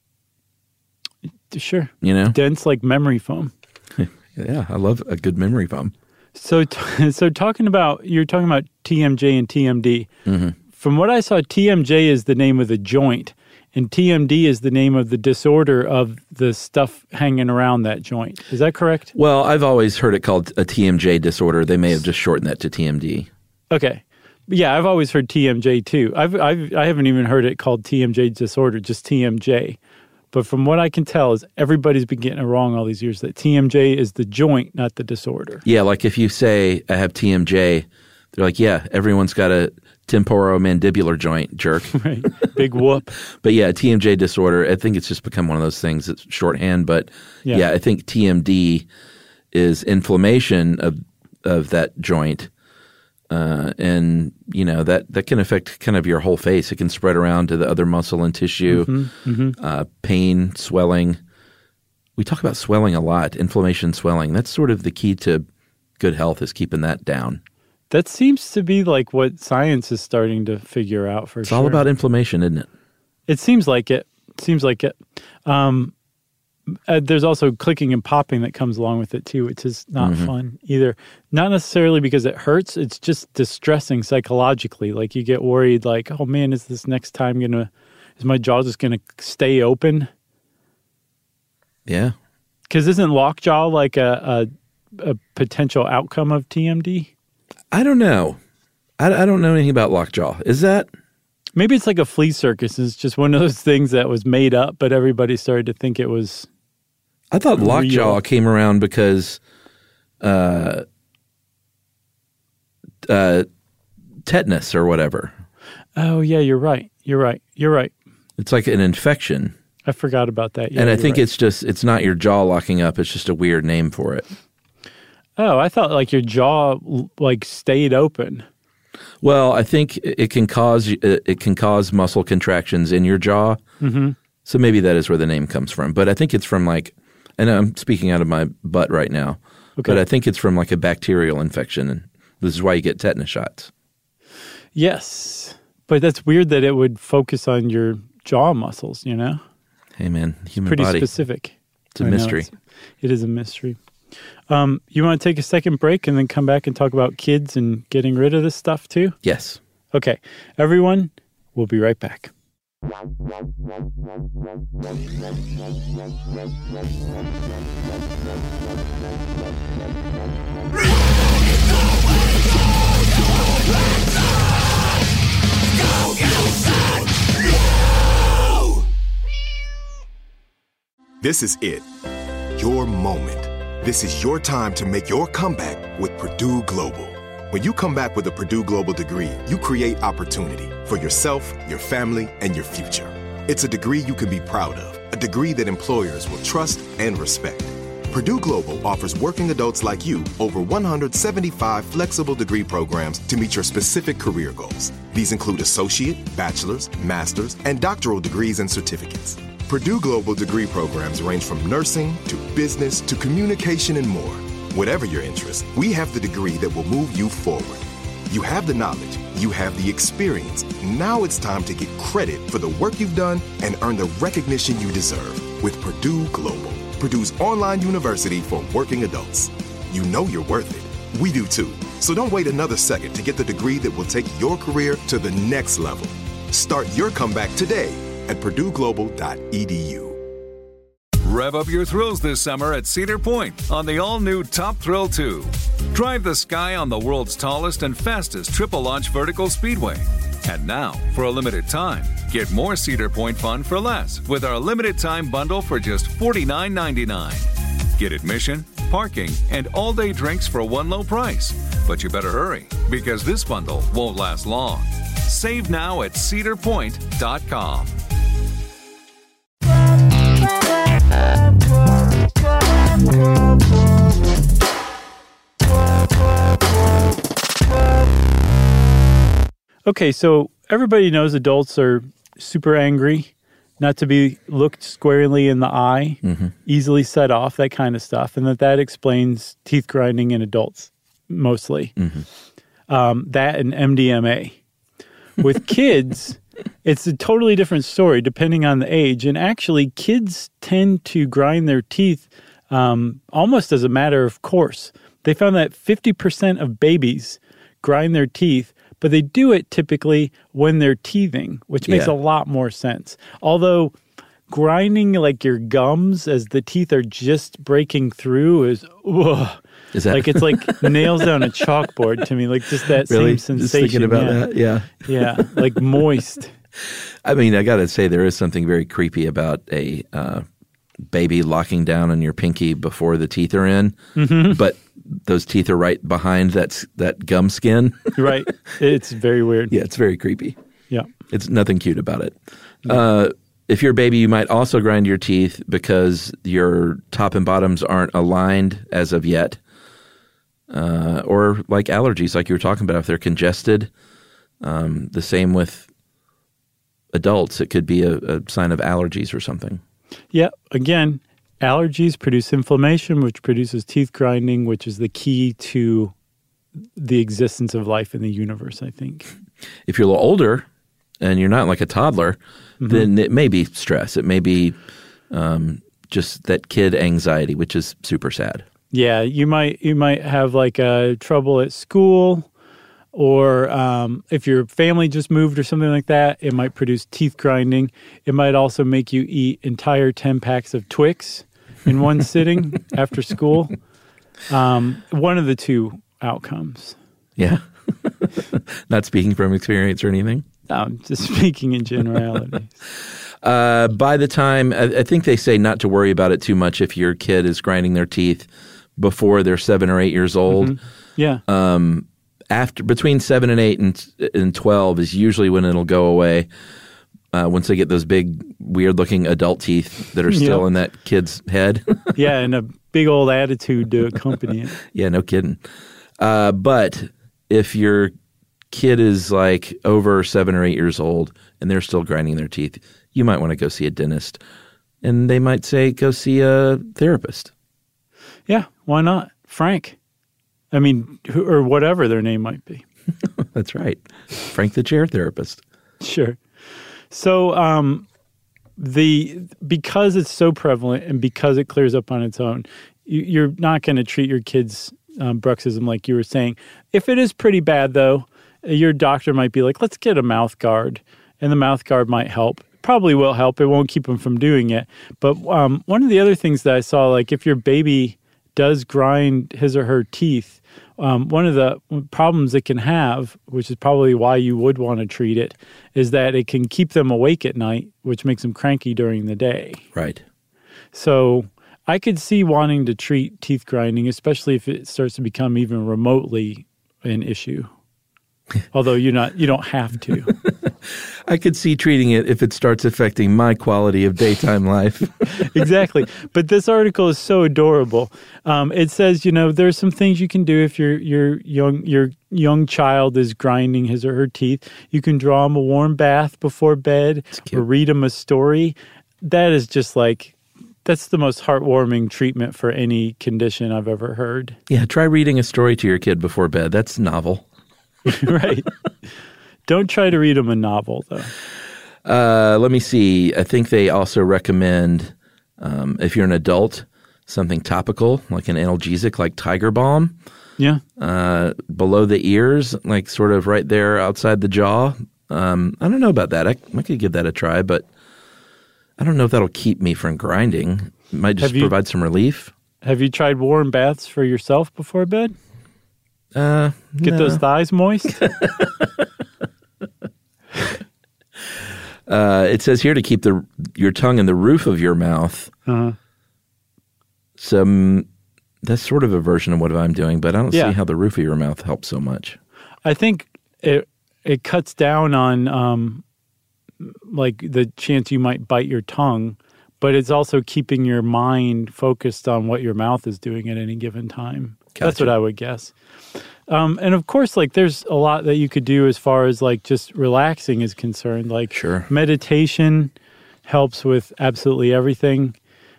Sure. You know? Dense like memory foam. Yeah, I love a good memory foam. So, t- so talking about, you're talking about T M J and T M D. Mm-hmm. From what I saw, T M J is the name of the joint, and T M D is the name of the disorder of the stuff hanging around that joint. Is that correct? Well, I've always heard it called a T M J disorder. They may have just shortened that to T M D. Okay. Yeah, I've always heard T M J too. I've, I've, I haven't even heard it called T M J disorder, just T M J. But from what I can tell is everybody's been getting it wrong all these years, that T M J is the joint, not the disorder. Yeah, like if you say, I have T M J, they're like, yeah, everyone's got a temporomandibular joint, jerk. Right. Big whoop. But yeah, T M J disorder, I think it's just become one of those things that's shorthand. But yeah, yeah I think T M D is inflammation of of that joint. Uh, and, you know, that, that can affect kind of your whole face. It can spread around to the other muscle and tissue, mm-hmm, mm-hmm. Uh, pain, swelling. We talk about swelling a lot, inflammation, swelling. That's sort of the key to good health, is keeping that down. That seems to be like what science is starting to figure out for it's sure. It's all about inflammation, isn't it? It seems like it. It seems like it. Um, uh, there's also clicking and popping that comes along with it too, which is not mm-hmm. fun either. Not necessarily because it hurts. It's just distressing psychologically. Like you get worried like, oh man, is this next time going to, is my jaw just going to stay open? Yeah. Because isn't lockjaw like a, a, a potential outcome of T M D? I don't know. I, I don't know anything about lockjaw. Is that? Maybe it's like a flea circus. It's just one of those things that was made up, but everybody started to think it was I thought real. lockjaw came around because uh, uh, tetanus or whatever. Oh, yeah, you're right. You're right. You're right. It's like an infection. I forgot about that. Yeah, and I you're think right. it's just, it's not your jaw locking up. It's just a weird name for it. Oh, I thought like your jaw like stayed open. Well, I think it can cause it can cause muscle contractions in your jaw. Mm-hmm. So maybe that is where the name comes from. But I think it's from like, and I'm speaking out of my butt right now, Okay. but I think it's from like a bacterial infection. And this is why you get tetanus shots. Yes. But that's weird that it would focus on your jaw muscles, you know? Hey, man, human Pretty body. specific. It's a I know, mystery. it's- It is a mystery. Um, you want to take a second break and then come back and talk about kids and getting rid of this stuff too? Yes. Okay. Everyone, we'll be right back. This is it. Your moment. This is your time to make your comeback with Purdue Global. When you come back with a Purdue Global degree, you create opportunity for yourself, your family, and your future. It's a degree you can be proud of, a degree that employers will trust and respect. Purdue Global offers working adults like you over one hundred seventy-five flexible degree programs to meet your specific career goals. These include associate, bachelor's, master's, and doctoral degrees and certificates. Purdue Global degree programs range from nursing to business to communication and more. Whatever your interest, we have the degree that will move you forward. You have the knowledge, you have the experience. Now it's time to get credit for the work you've done and earn the recognition you deserve with Purdue Global, Purdue's online university for working adults. You know you're worth it. We do too. So don't wait another second to get the degree that will take your career to the next level. Start your comeback today at purdue global dot e d u. Rev up your thrills this summer at Cedar Point on the all-new Top Thrill two. Drive the sky on the world's tallest and fastest triple-launch vertical speedway. And now, for a limited time, get more Cedar Point fun for less with our limited-time bundle for just forty-nine ninety-nine. Get admission, parking, and all-day drinks for one low price. But you better hurry, because this bundle won't last long. Save now at cedar point dot com. Okay, so everybody knows adults are super angry, not to be looked squarely in the eye, mm-hmm. easily set off, that kind of stuff, and that that explains teeth grinding in adults, mostly. Mm-hmm. Um, that and M D M A. With kids, it's a totally different story depending on the age, and actually kids tend to grind their teeth um, almost as a matter of course. They found that fifty percent of babies grind their teeth, but they do it typically when they're teething, which makes Yeah. a lot more sense. Although grinding like your gums as the teeth are just breaking through is, ugh, Is that like it's like nails down a chalkboard to me, like just that really? same Just sensation. thinking about yeah. that? Yeah. Yeah, like moist. I mean, I got to say, there is something very creepy about a uh, baby locking down on your pinky before the teeth are in, mm-hmm. but those teeth are right behind that, that gum skin. Right. It's very weird. Yeah, it's very creepy. Yeah. It's nothing cute about it. Uh, if you're a baby, you might also grind your teeth because your top and bottoms aren't aligned as of yet. Uh, or like allergies, like you were talking about, if they're congested. Um, the same with adults. It could be a, a sign of allergies or something. Yeah. Again, allergies produce inflammation, which produces teeth grinding, which is the key to the existence of life in the universe, I think. If you're a little older and you're not like a toddler, mm-hmm. then it may be stress. It may be um, just that kid anxiety, which is super sad. Yeah, you might you might have like uh, trouble at school, or um, if your family just moved or something like that, it might produce teeth grinding. It might also make you eat entire ten packs of Twix in one sitting after school. Um, one of the two outcomes. Yeah. Not speaking from experience or anything. No, I'm just speaking in generalities. Uh, by the time, I, I think they say not to worry about it too much if your kid is grinding their teeth before they're seven or eight years old. Mm-hmm. Yeah. Um, after between seven and eight and and twelve is usually when it'll go away. uh, once they get those big, weird-looking adult teeth that are still Yep. in that kid's head. Yeah, and a big old attitude to accompany it. Yeah, no kidding. Uh, but if your kid is like over seven or eight years old and they're still grinding their teeth, you might want to go see a dentist. And they might say, go see a therapist. Yeah, why not? Frank. I mean, who- or whatever their name might be. That's right. Frank the chair therapist. Sure. So um, the because it's so prevalent and because it clears up on its own, you, you're not going to treat your kids' um, bruxism like you were saying. If it is pretty bad, though, your doctor might be like, let's get a mouth guard, and the mouth guard might help. Probably will help. It won't keep them from doing it. But um, one of the other things that I saw, like if your baby does grind his or her teeth, um, one of the problems it can have, which is probably why you would want to treat it, is that it can keep them awake at night, which makes them cranky during the day. Right. So I could see wanting to treat teeth grinding, especially if it starts to become even remotely an issue. Although you're not, you don't have to. I could see treating it if it starts affecting my quality of daytime life. Exactly. But this article is so adorable. Um, it says, you know, there's some things you can do if your your young your young child is grinding his or her teeth. You can draw them a warm bath before bed or read them a story. That is just like, that's the most heartwarming treatment for any condition I've ever heard. Yeah, try reading a story to your kid before bed. That's novel. Right. Don't try to read them a novel, though. Uh, let me see. I think they also recommend, um, if you're an adult, something topical, like an analgesic, like Tiger Balm. Yeah. Uh, below the ears, like sort of right there outside the jaw. Um, I don't know about that. I, I could give that a try, but I don't know if that'll keep me from grinding. It might just Have you- provide some relief. Have you tried warm baths for yourself before bed? Uh, Get no. those thighs moist? Uh, it says here to keep the your tongue in the roof of your mouth. Uh-huh. Some that's sort of a version of what I'm doing, but I don't Yeah. see how the roof of your mouth helps so much. I think it it cuts down on um, like the chance you might bite your tongue, but it's also keeping your mind focused on what your mouth is doing at any given time. That's Gotcha. what I would guess. Um, and of course, like there's a lot that you could do as far as like just relaxing is concerned. Like Sure. meditation helps with absolutely everything.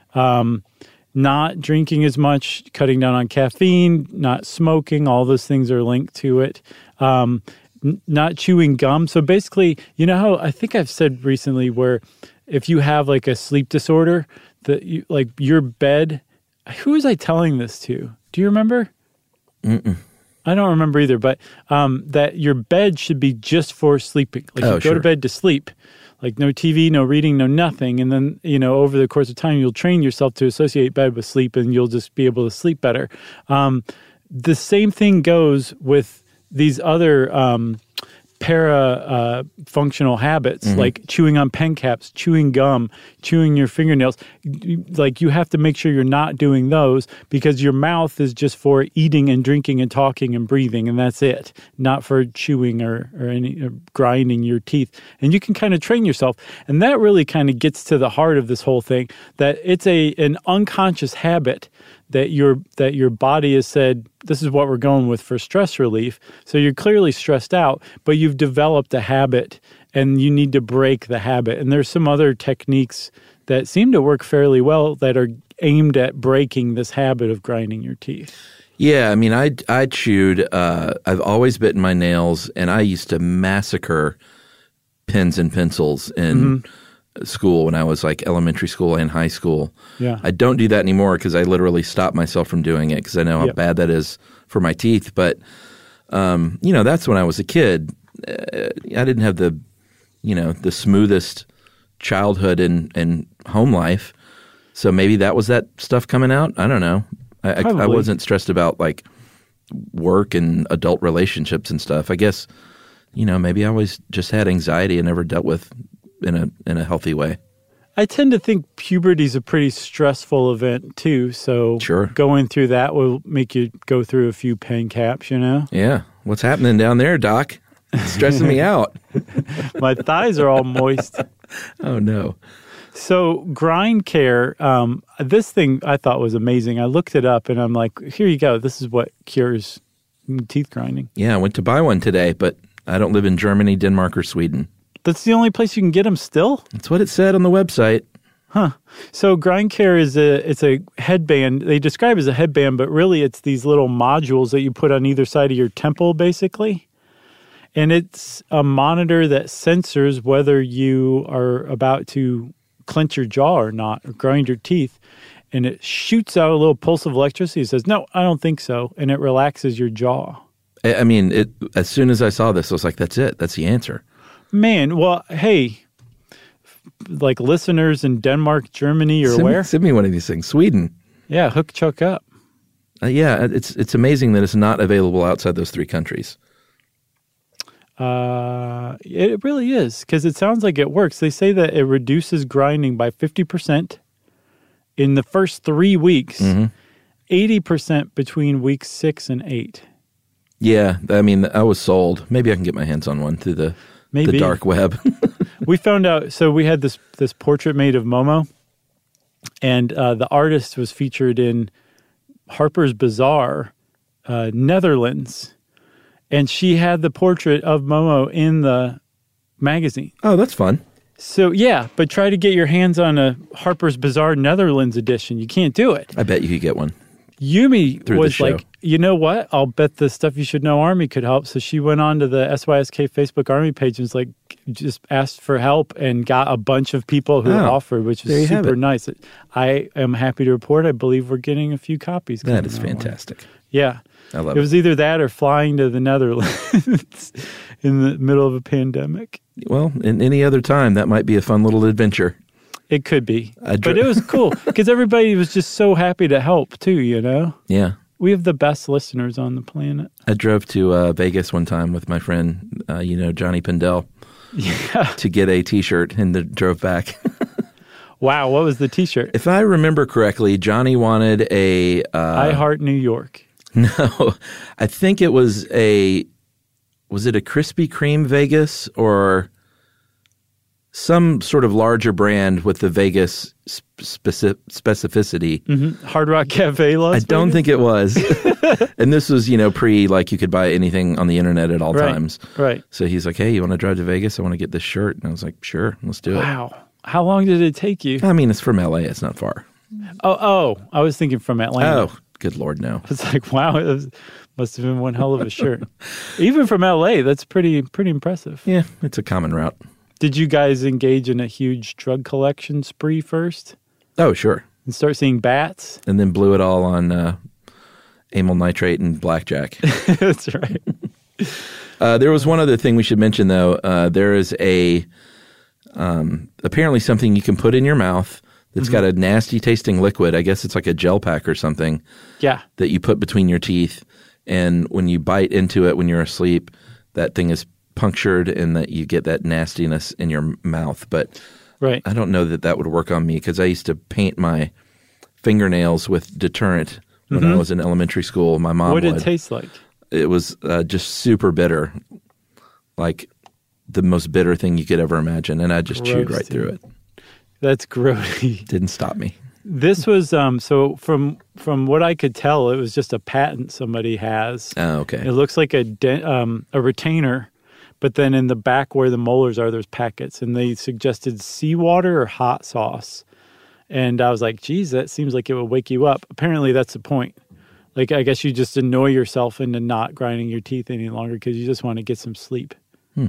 Um, not drinking as much, cutting down on caffeine, not smoking, all those things are linked to it. Um, n- not chewing gum. So basically, you know how I think I've said recently where if you have like a sleep disorder, that you, like your bed, who was I telling this to? Do you remember? Mm-mm. I don't remember either, but um, that your bed should be just for sleeping. Like Oh, you go sure. to bed to sleep, like no T V, no reading, no nothing. And then, you know, over the course of time, you'll train yourself to associate bed with sleep and you'll just be able to sleep better. Um, the same thing goes with these other um, para uh, functional habits, Mm-hmm. like chewing on pen caps, chewing gum, chewing your fingernails. Like you have to make sure you're not doing those because your mouth is just for eating and drinking and talking and breathing, and that's it, not for chewing or, or any or grinding your teeth. And you can kind of train yourself. And that really kind of gets to the heart of this whole thing, that it's a an unconscious habit that your that your body has said, this is what we're going with for stress relief. So you're clearly stressed out, but you've developed a habit and you need to break the habit. And there's some other techniques that seem to work fairly well that are aimed at breaking this habit of grinding your teeth. Yeah, I mean, I I chewed. Uh, I've always bitten my nails, and I used to massacre pens and pencils in school when I was like elementary school and high school. Yeah. I don't do that anymore because I literally stopped myself from doing it because I know how Yep. bad that is for my teeth. But um, you know, that's when I was a kid. Uh, I didn't have the, you know, the smoothest childhood and and home life. So maybe that was that stuff coming out. I don't know. I, I, I Probably. wasn't stressed about like work and adult relationships and stuff. I guess, you know, maybe I always just had anxiety and never dealt with in a in a healthy way. I tend to think puberty's a pretty stressful event too. So Sure. going through that will make you go through a few pen caps, you know? Yeah. What's happening down there, Doc? It's stressing me out. My thighs are all moist. Oh, no. So Grind Care, um, this thing I thought was amazing. I looked it up and I'm like, here you go. This is what cures teeth grinding. Yeah, I went to buy one today, but I don't live in Germany, Denmark, or Sweden. That's the only place you can get them still? That's what it said on the website. Huh. So Grind Care is a it's a headband. They describe it as a headband, but really it's these little modules that you put on either side of your temple, basically. And it's a monitor that sensors whether you are about to clench your jaw or not, or grind your teeth. And it shoots out a little pulse of electricity. It says, no, I don't think so. And it relaxes your jaw. I mean, it, as soon as I saw this, I was like, that's it. That's the answer. Man, well, hey, like listeners in Denmark, Germany, or send where? Me, send me one of these things. Sweden. Yeah, hook Chuck up. Uh, yeah, it's it's amazing that it's not available outside those three countries. Uh, it really is, because it sounds like it works. They say that it reduces grinding by fifty percent in the first three weeks, mm-hmm. eighty percent between weeks six and eight. Yeah, I mean, I was sold. Maybe I can get my hands on one through the, the dark web. We found out, so we had this, this portrait made of Momo, and uh, the artist was featured in Harper's Bazaar, uh, Netherlands. And she had the portrait of Momo in the magazine. Oh, that's fun. So, yeah, but try to get your hands on a Harper's Bazaar Netherlands edition. You can't do it. I bet you could get one. Yumi was like, you know what? I'll bet the Stuff You Should Know Army could help. So she went on to the S Y S K Facebook Army page and was like, just asked for help and got a bunch of people who oh, offered, which was super nice. I am happy to report, I believe we're getting a few copies. That is fantastic. Way. Yeah. I love it was it. either that or flying to the Netherlands in the middle of a pandemic. Well, in any other time, that might be a fun little adventure. It could be. Dr- but it was cool because everybody was just so happy to help too, you know? Yeah. We have the best listeners on the planet. I drove to uh, Vegas one time with my friend, uh, you know, Johnny Pendel, yeah. to get a T-shirt and the, drove back. Wow, what was the T-shirt? If I remember correctly, Johnny wanted a... Uh, I Heart New York. No, I think it was a, was it a Krispy Kreme Vegas or some sort of larger brand with the Vegas speci- specificity? Mm-hmm. Hard Rock Cafe, Las I don't Vegas? think it was. And this was, you know, pre, like you could buy anything on the internet at all right, times. Right. So he's like, hey, you want to drive to Vegas? I want to get this shirt. And I was like, sure, let's do it. Wow. How long did it take you? I mean, it's from L A. It's not far. Oh, oh, I was thinking from Atlanta. Oh, good Lord, no. It's like, wow, it was, must have been one hell of a shirt. Even from L A, that's pretty pretty impressive. Yeah, it's a common route. Did you guys engage in a huge drug collection spree first? Oh, sure. And start seeing bats? And then blew it all on uh, amyl nitrate and blackjack. That's right. uh, there was one other thing we should mention, though. Uh, there is a, um, apparently something you can put in your mouth that's mm-hmm. got a nasty tasting liquid. I guess it's like a gel pack or something. Yeah. That you put between your teeth. And when you bite into it when you're asleep, that thing is punctured and that you get that nastiness in your mouth. But right. I don't know that that would work on me because I used to paint my fingernails with deterrent when mm-hmm. I was in elementary school. My mom What did would. it taste like? It was uh, just super bitter, like the most bitter thing you could ever imagine. And I just Gross, chewed right dude. through it. That's grody. Didn't stop me. This was um so from from what I could tell, it was just a patent somebody has. Oh, okay. It looks like a de- um a retainer, but then in the back where the molars are, there's packets, and they suggested seawater or hot sauce, and I was like, geez, that seems like it would wake you up. Apparently, that's the point. Like, I guess you just annoy yourself into not grinding your teeth any longer because you just want to get some sleep. Hmm.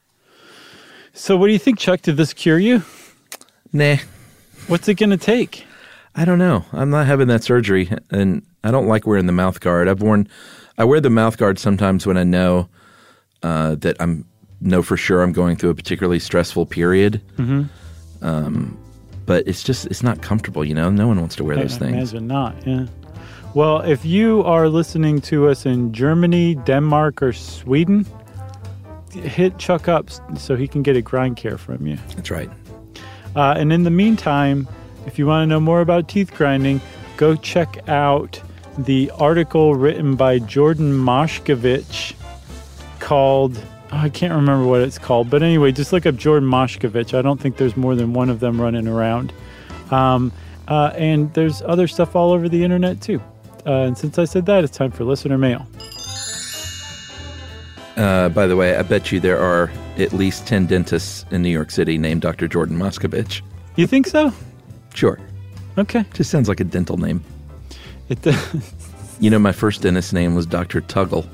So, what do you think, Chuck? Did this cure you? Nah. What's it going to take? I don't know. I'm not having that surgery, and I don't like wearing the mouth guard. I've worn, I wear the mouth guard sometimes when I know uh, that I'm know for sure I'm going through a particularly stressful period. Mm-hmm. Um, but it's just it's not comfortable, you know. No one wants to wear those I things. Imagine not. Yeah. Well, if you are listening to us in Germany, Denmark, or Sweden, hit Chuck up so he can get a grind care from you. That's right. Uh, and in the meantime, if you want to know more about teeth grinding, go check out the article written by Jordan Moshkevich called oh, I can't remember what it's called. But anyway, just look up Jordan Moshkovich. I don't think there's more than one of them running around. Um, uh, and there's other stuff all over the internet, too. Uh, and since I said that, it's time for listener mail. Uh, by the way, I bet you there are at least ten dentists in New York City named Doctor Jordan Moskowitz. You think so? Sure. Okay. Just sounds like a dental name. It does. You know, my first dentist's name was Doctor Tuggle.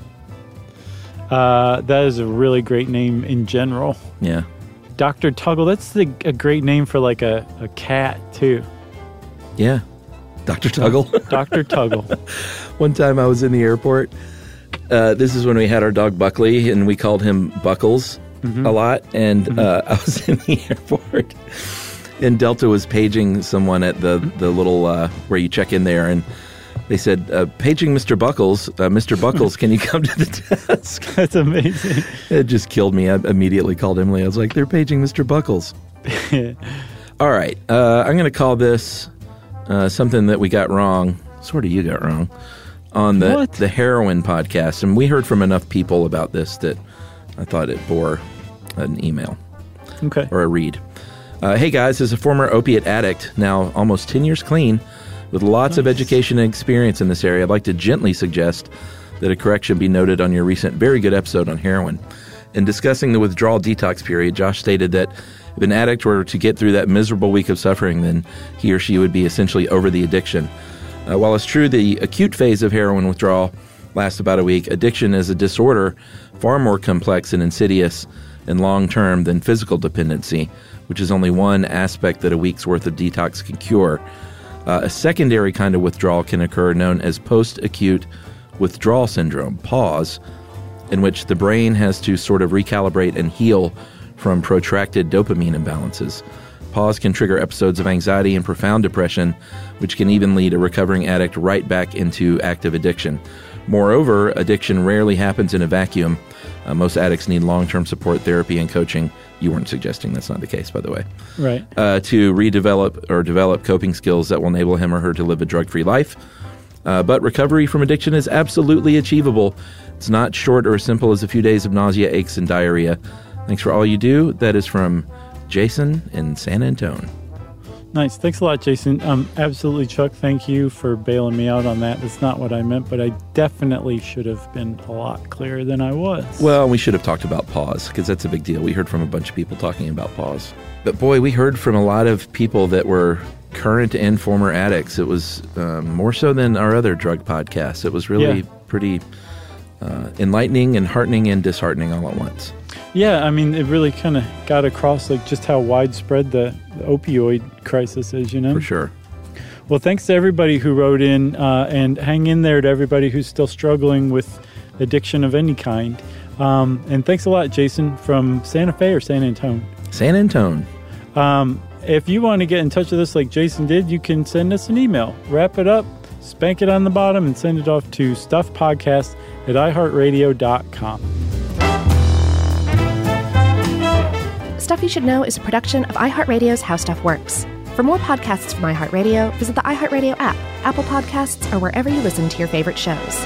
Uh, that is a really great name in general. Yeah. Doctor Tuggle, that's the, a great name for like a, a cat, too. Yeah. Doctor Tuggle. Doctor Tuggle. One time I was in the airport. Uh, this is when we had our dog Buckley, and we called him Buckles mm-hmm. a lot. And mm-hmm. uh, I was in the airport, and Delta was paging someone at the, the little, uh, where you check in there, and they said, uh, paging Mister Buckles, uh, Mister Buckles, can you come to the desk? That's amazing. It just killed me. I immediately called Emily. I was like, they're paging Mister Buckles. All right. Uh, I'm going to call this uh, something that we got wrong, sort of you got wrong, on the, the Heroin podcast. And we heard from enough people about this that I thought it bore an email. Okay. Or a read. Uh, hey, guys, as a former opiate addict, now almost ten years clean, with lots nice. of education and experience in this area, I'd like to gently suggest that a correction be noted on your recent very good episode on heroin. In discussing the withdrawal detox period, Josh stated that if an addict were to get through that miserable week of suffering, then he or she would be essentially over the addiction. Uh, while it's true the acute phase of heroin withdrawal lasts about a week, addiction is a disorder far more complex and insidious and long-term than physical dependency, which is only one aspect that a week's worth of detox can cure. Uh, a secondary kind of withdrawal can occur known as post-acute withdrawal syndrome, PAWS, in which the brain has to sort of recalibrate and heal from protracted dopamine imbalances. PAWS can trigger episodes of anxiety and profound depression, which can even lead a recovering addict right back into active addiction. Moreover, addiction rarely happens in a vacuum. Uh, most addicts need long-term support, therapy, and coaching. You weren't suggesting that's not the case, by the way. Right. Uh, to redevelop or develop coping skills that will enable him or her to live a drug-free life. Uh, but recovery from addiction is absolutely achievable. It's not short or as simple as a few days of nausea, aches, and diarrhea. Thanks for all you do. That is from Jason in San Antonio. Nice. Thanks a lot, Jason. Um, absolutely, Chuck. Thank you for bailing me out on that. That's not what I meant, but I definitely should have been a lot clearer than I was. Well, we should have talked about PAWS, because that's a big deal. We heard from a bunch of people talking about PAWS. But boy, we heard from a lot of people that were current and former addicts. It was um, more so than our other drug podcasts. It was really yeah. pretty uh, enlightening and heartening and disheartening all at once. Yeah, I mean, it really kind of got across like just how widespread the, the opioid crisis is, you know? For sure. Well, thanks to everybody who wrote in, uh, and hang in there to everybody who's still struggling with addiction of any kind. Um, and thanks a lot, Jason, from Santa Fe or San Antonio? San Antonio. Um, if you want to get in touch with us like Jason did, you can send us an email. Wrap it up, spank it on the bottom, and send it off to stuffpodcast at i heart radio dot com. Stuff You Should Know is a production of iHeartRadio's How Stuff Works. For more podcasts from iHeartRadio, visit the iHeartRadio app, Apple Podcasts, or wherever you listen to your favorite shows.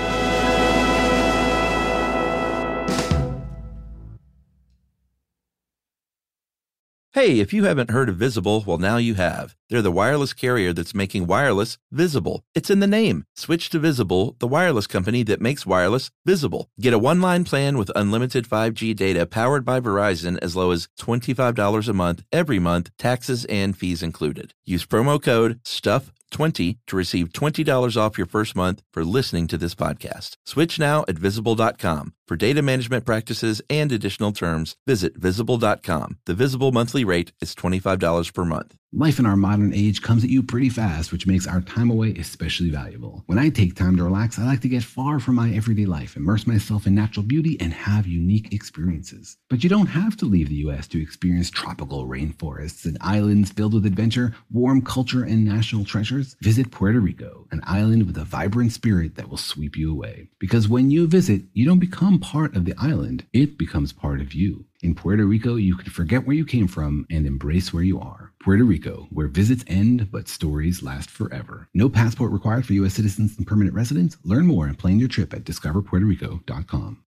Hey, if you haven't heard of Visible, well, now you have. They're the wireless carrier that's making wireless visible. It's in the name. Switch to Visible, the wireless company that makes wireless visible. Get a one-line plan with unlimited five G data powered by Verizon as low as twenty-five dollars a month, every month, taxes and fees included. Use promo code stuff twenty to receive twenty dollars off your first month for listening to this podcast. Switch now at visible dot com. For data management practices and additional terms, visit visible dot com. The Visible monthly rate is twenty-five dollars per month. Life in our modern age comes at you pretty fast, which makes our time away especially valuable. When I take time to relax, I like to get far from my everyday life, immerse myself in natural beauty, and have unique experiences. But you don't have to leave the U S to experience tropical rainforests and islands filled with adventure, warm culture, and national treasures. Visit Puerto Rico, an island with a vibrant spirit that will sweep you away. Because when you visit, you don't become part of the island, it becomes part of you. In Puerto Rico, you can forget where you came from and embrace where you are. Puerto Rico, where visits end, but stories last forever. No passport required for U S citizens and permanent residents. Learn more and plan your trip at discover puerto rico dot com.